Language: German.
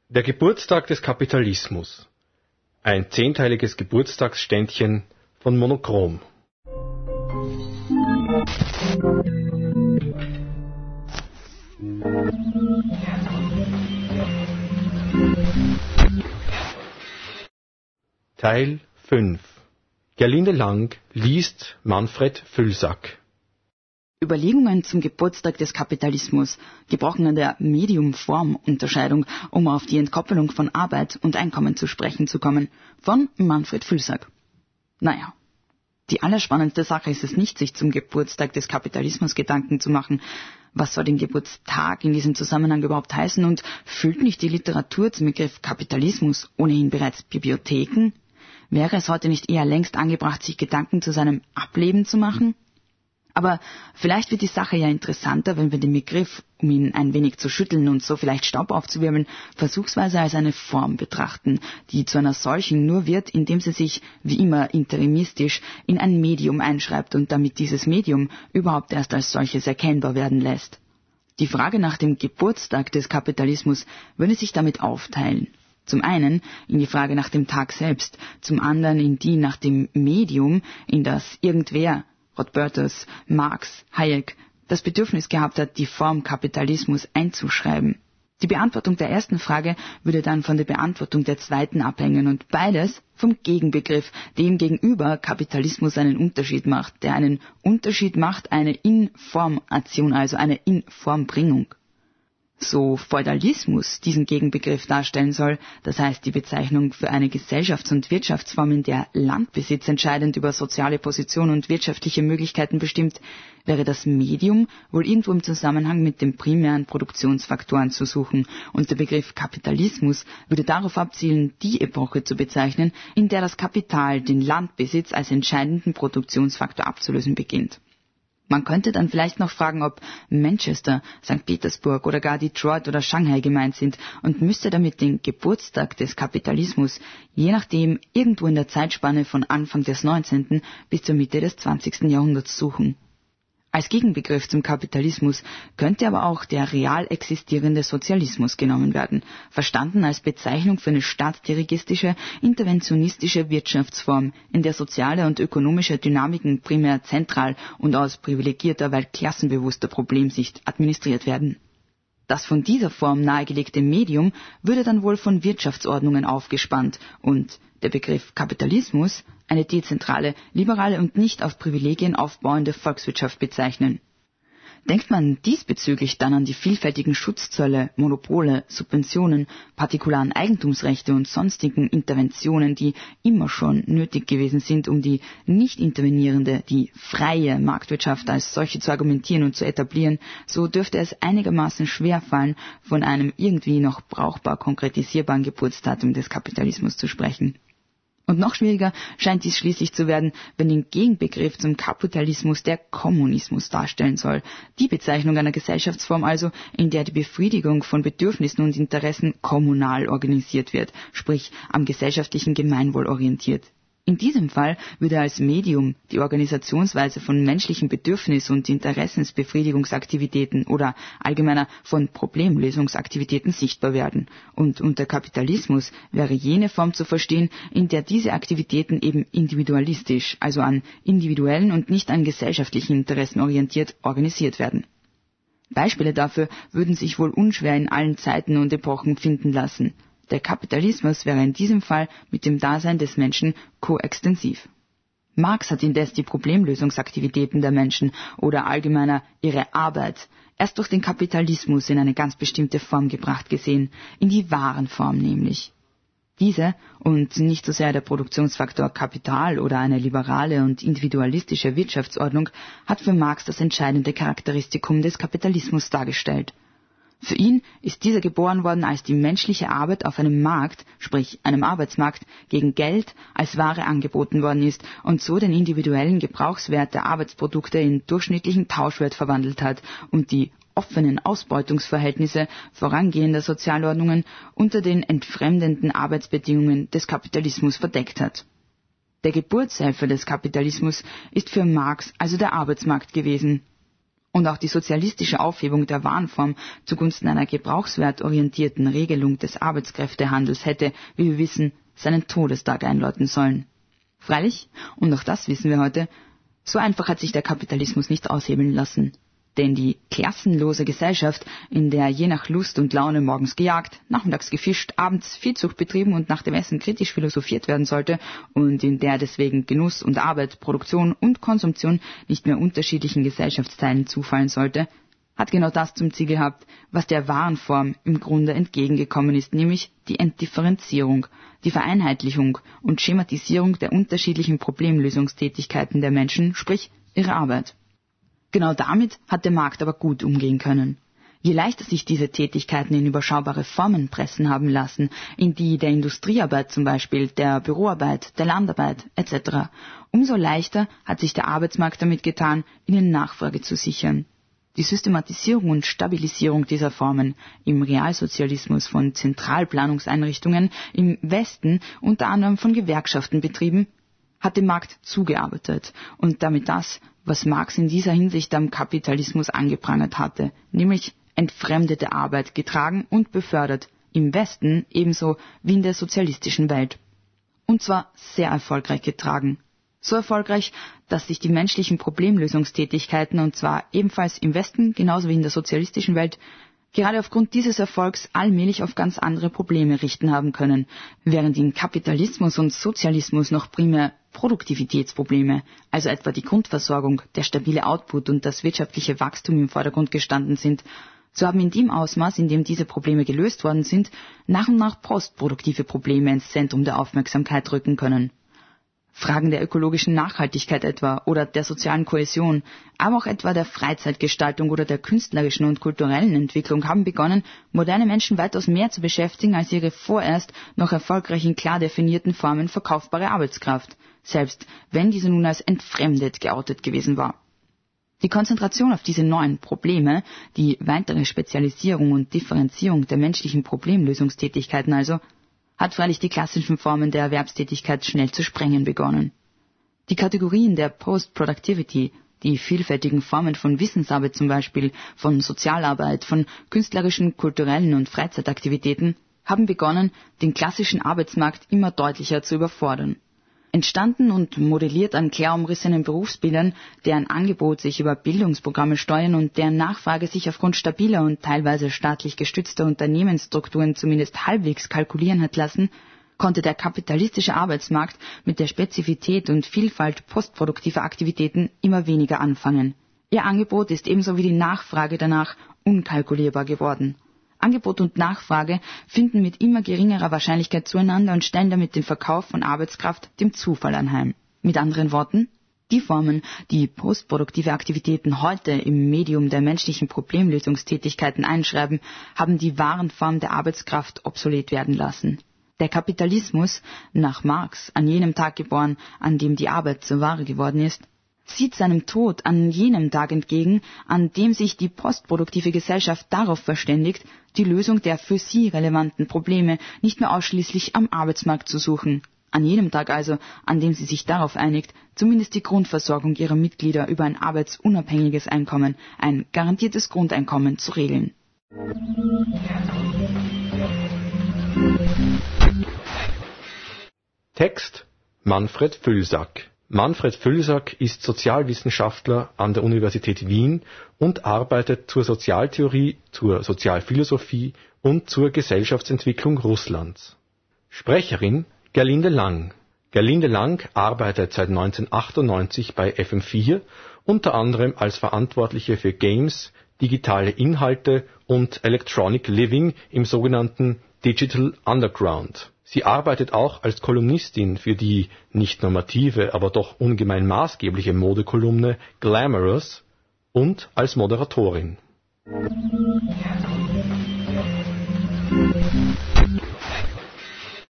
Der Geburtstag des Kapitalismus. Ein 10-teiliges Geburtstagsständchen von Monochrom. Teil 5. Gerlinde Lang liest Manfred Füllsack. Überlegungen zum Geburtstag des Kapitalismus, gebrochen an der Medium-Form-Unterscheidung, um auf die Entkoppelung von Arbeit und Einkommen zu sprechen zu kommen, von Manfred Füllsack. Naja, die allerspannendste Sache ist es nicht, sich zum Geburtstag des Kapitalismus Gedanken zu machen. Was soll den Geburtstag in diesem Zusammenhang überhaupt heißen und füllt nicht die Literatur zum Begriff Kapitalismus ohnehin bereits Bibliotheken? Wäre es heute nicht eher längst angebracht, sich Gedanken zu seinem Ableben zu machen? Aber vielleicht wird die Sache ja interessanter, wenn wir den Begriff, um ihn ein wenig zu schütteln und so vielleicht Staub aufzuwirbeln, versuchsweise als eine Form betrachten, die zu einer solchen nur wird, indem sie sich, wie immer interimistisch, in ein Medium einschreibt und damit dieses Medium überhaupt erst als solches erkennbar werden lässt. Die Frage nach dem Geburtstag des Kapitalismus würde sich damit aufteilen. Zum einen in die Frage nach dem Tag selbst, zum anderen in die nach dem Medium, in das irgendwer, Rothbertus, Marx, Hayek, das Bedürfnis gehabt hat, die Form Kapitalismus einzuschreiben. Die Beantwortung der ersten Frage würde dann von der Beantwortung der zweiten abhängen und beides vom Gegenbegriff, dem gegenüber Kapitalismus einen Unterschied macht, der einen Unterschied macht, eine Information, also eine Informbringung. So Feudalismus diesen Gegenbegriff darstellen soll, das heißt die Bezeichnung für eine Gesellschafts- und Wirtschaftsform, in der Landbesitz entscheidend über soziale Position und wirtschaftliche Möglichkeiten bestimmt, wäre das Medium wohl irgendwo im Zusammenhang mit den primären Produktionsfaktoren zu suchen und der Begriff Kapitalismus würde darauf abzielen, die Epoche zu bezeichnen, in der das Kapital den Landbesitz als entscheidenden Produktionsfaktor abzulösen beginnt. Man könnte dann vielleicht noch fragen, ob Manchester, St. Petersburg oder gar Detroit oder Shanghai gemeint sind und müsste damit den Geburtstag des Kapitalismus, je nachdem, irgendwo in der Zeitspanne von Anfang des 19. bis zur Mitte des 20. Jahrhunderts suchen. Als Gegenbegriff zum Kapitalismus könnte aber auch der real existierende Sozialismus genommen werden, verstanden als Bezeichnung für eine staatsdirigistische, interventionistische Wirtschaftsform, in der soziale und ökonomische Dynamiken primär zentral und aus privilegierter, weil klassenbewusster Problemsicht administriert werden. Das von dieser Form nahegelegte Medium würde dann wohl von Wirtschaftsordnungen aufgespannt und der Begriff Kapitalismus eine dezentrale, liberale und nicht auf Privilegien aufbauende Volkswirtschaft bezeichnen. Denkt man diesbezüglich dann an die vielfältigen Schutzzölle, Monopole, Subventionen, partikularen Eigentumsrechte und sonstigen Interventionen, die immer schon nötig gewesen sind, um die nicht intervenierende, die freie Marktwirtschaft als solche zu argumentieren und zu etablieren, so dürfte es einigermaßen schwer fallen, von einem irgendwie noch brauchbar konkretisierbaren Geburtsdatum des Kapitalismus zu sprechen. Und noch schwieriger scheint dies schließlich zu werden, wenn den Gegenbegriff zum Kapitalismus der Kommunismus darstellen soll. Die Bezeichnung einer Gesellschaftsform also, in der die Befriedigung von Bedürfnissen und Interessen kommunal organisiert wird, sprich am gesellschaftlichen Gemeinwohl orientiert. In diesem Fall würde als Medium die Organisationsweise von menschlichen Bedürfnis- und Interessensbefriedigungsaktivitäten oder allgemeiner von Problemlösungsaktivitäten sichtbar werden. Und unter Kapitalismus wäre jene Form zu verstehen, in der diese Aktivitäten eben individualistisch, also an individuellen und nicht an gesellschaftlichen Interessen orientiert, organisiert werden. Beispiele dafür würden sich wohl unschwer in allen Zeiten und Epochen finden lassen. Der Kapitalismus wäre in diesem Fall mit dem Dasein des Menschen koextensiv. Marx hat indes die Problemlösungsaktivitäten der Menschen oder allgemeiner ihre Arbeit erst durch den Kapitalismus in eine ganz bestimmte Form gebracht gesehen, in die Warenform nämlich. Diese und nicht so sehr der Produktionsfaktor Kapital oder eine liberale und individualistische Wirtschaftsordnung hat für Marx das entscheidende Charakteristikum des Kapitalismus dargestellt. Für ihn ist dieser geboren worden, als die menschliche Arbeit auf einem Markt, sprich einem Arbeitsmarkt, gegen Geld als Ware angeboten worden ist und so den individuellen Gebrauchswert der Arbeitsprodukte in durchschnittlichen Tauschwert verwandelt hat und die offenen Ausbeutungsverhältnisse vorangehender Sozialordnungen unter den entfremdenden Arbeitsbedingungen des Kapitalismus verdeckt hat. Der Geburtshelfer des Kapitalismus ist für Marx also der Arbeitsmarkt gewesen. Und auch die sozialistische Aufhebung der Warenform zugunsten einer gebrauchswertorientierten Regelung des Arbeitskräftehandels hätte, wie wir wissen, seinen Todestag einläuten sollen. Freilich, und auch das wissen wir heute, so einfach hat sich der Kapitalismus nicht aushebeln lassen. Denn die klassenlose Gesellschaft, in der je nach Lust und Laune morgens gejagt, nachmittags gefischt, abends Viehzucht betrieben und nach dem Essen kritisch philosophiert werden sollte und in der deswegen Genuss und Arbeit, Produktion und Konsumtion nicht mehr unterschiedlichen Gesellschaftsteilen zufallen sollte, hat genau das zum Ziel gehabt, was der Warenform im Grunde entgegengekommen ist, nämlich die Entdifferenzierung, die Vereinheitlichung und Schematisierung der unterschiedlichen Problemlösungstätigkeiten der Menschen, sprich ihre Arbeit. Genau damit hat der Markt aber gut umgehen können. Je leichter sich diese Tätigkeiten in überschaubare Formen pressen haben lassen, in die der Industriearbeit zum Beispiel, der Büroarbeit, der Landarbeit etc., umso leichter hat sich der Arbeitsmarkt damit getan, ihnen Nachfrage zu sichern. Die Systematisierung und Stabilisierung dieser Formen im Realsozialismus von Zentralplanungseinrichtungen, im Westen unter anderem von Gewerkschaften betrieben, hat dem Markt zugearbeitet und damit das, was Marx in dieser Hinsicht am Kapitalismus angeprangert hatte, nämlich entfremdete Arbeit getragen und befördert, im Westen ebenso wie in der sozialistischen Welt. Und zwar sehr erfolgreich getragen. So erfolgreich, dass sich die menschlichen Problemlösungstätigkeiten, und zwar ebenfalls im Westen genauso wie in der sozialistischen Welt, gerade aufgrund dieses Erfolgs allmählich auf ganz andere Probleme richten haben können, während in Kapitalismus und Sozialismus noch primär Produktivitätsprobleme, also etwa die Grundversorgung, der stabile Output und das wirtschaftliche Wachstum im Vordergrund gestanden sind, so haben in dem Ausmaß, in dem diese Probleme gelöst worden sind, nach und nach postproduktive Probleme ins Zentrum der Aufmerksamkeit rücken können. Fragen der ökologischen Nachhaltigkeit etwa oder der sozialen Kohäsion, aber auch etwa der Freizeitgestaltung oder der künstlerischen und kulturellen Entwicklung haben begonnen, moderne Menschen weitaus mehr zu beschäftigen als ihre vorerst noch erfolgreich in klar definierten Formen verkaufbare Arbeitskraft, selbst wenn diese nun als entfremdet geoutet gewesen war. Die Konzentration auf diese neuen Probleme, die weitere Spezialisierung und Differenzierung der menschlichen Problemlösungstätigkeiten also, hat freilich die klassischen Formen der Erwerbstätigkeit schnell zu sprengen begonnen. Die Kategorien der Post-Productivity, die vielfältigen Formen von Wissensarbeit zum Beispiel, von Sozialarbeit, von künstlerischen, kulturellen und Freizeitaktivitäten, haben begonnen, den klassischen Arbeitsmarkt immer deutlicher zu überfordern. Entstanden und modelliert an klar umrissenen Berufsbildern, deren Angebot sich über Bildungsprogramme steuern und deren Nachfrage sich aufgrund stabiler und teilweise staatlich gestützter Unternehmensstrukturen zumindest halbwegs kalkulieren hat lassen, konnte der kapitalistische Arbeitsmarkt mit der Spezifität und Vielfalt postproduktiver Aktivitäten immer weniger anfangen. Ihr Angebot ist ebenso wie die Nachfrage danach unkalkulierbar geworden. Angebot und Nachfrage finden mit immer geringerer Wahrscheinlichkeit zueinander und stellen damit den Verkauf von Arbeitskraft dem Zufall anheim. Mit anderen Worten, die Formen, die postproduktive Aktivitäten heute im Medium der menschlichen Problemlösungstätigkeiten einschreiben, haben die wahren Formen der Arbeitskraft obsolet werden lassen. Der Kapitalismus, nach Marx an jenem Tag geboren, an dem die Arbeit zur Ware geworden ist, sieht seinem Tod an jenem Tag entgegen, an dem sich die postproduktive Gesellschaft darauf verständigt, die Lösung der für sie relevanten Probleme nicht mehr ausschließlich am Arbeitsmarkt zu suchen. An jenem Tag also, an dem sie sich darauf einigt, zumindest die Grundversorgung ihrer Mitglieder über ein arbeitsunabhängiges Einkommen, ein garantiertes Grundeinkommen zu regeln. Text Manfred Völsack. Manfred Völsack ist Sozialwissenschaftler an der Universität Wien und arbeitet zur Sozialtheorie, zur Sozialphilosophie und zur Gesellschaftsentwicklung Russlands. Sprecherin Gerlinde Lang. Gerlinde Lang arbeitet seit 1998 bei FM4, unter anderem als Verantwortliche für Games, digitale Inhalte und Electronic Living im sogenannten Digital Underground. Sie arbeitet auch als Kolumnistin für die nicht normative, aber doch ungemein maßgebliche Modekolumne Glamorous und als Moderatorin.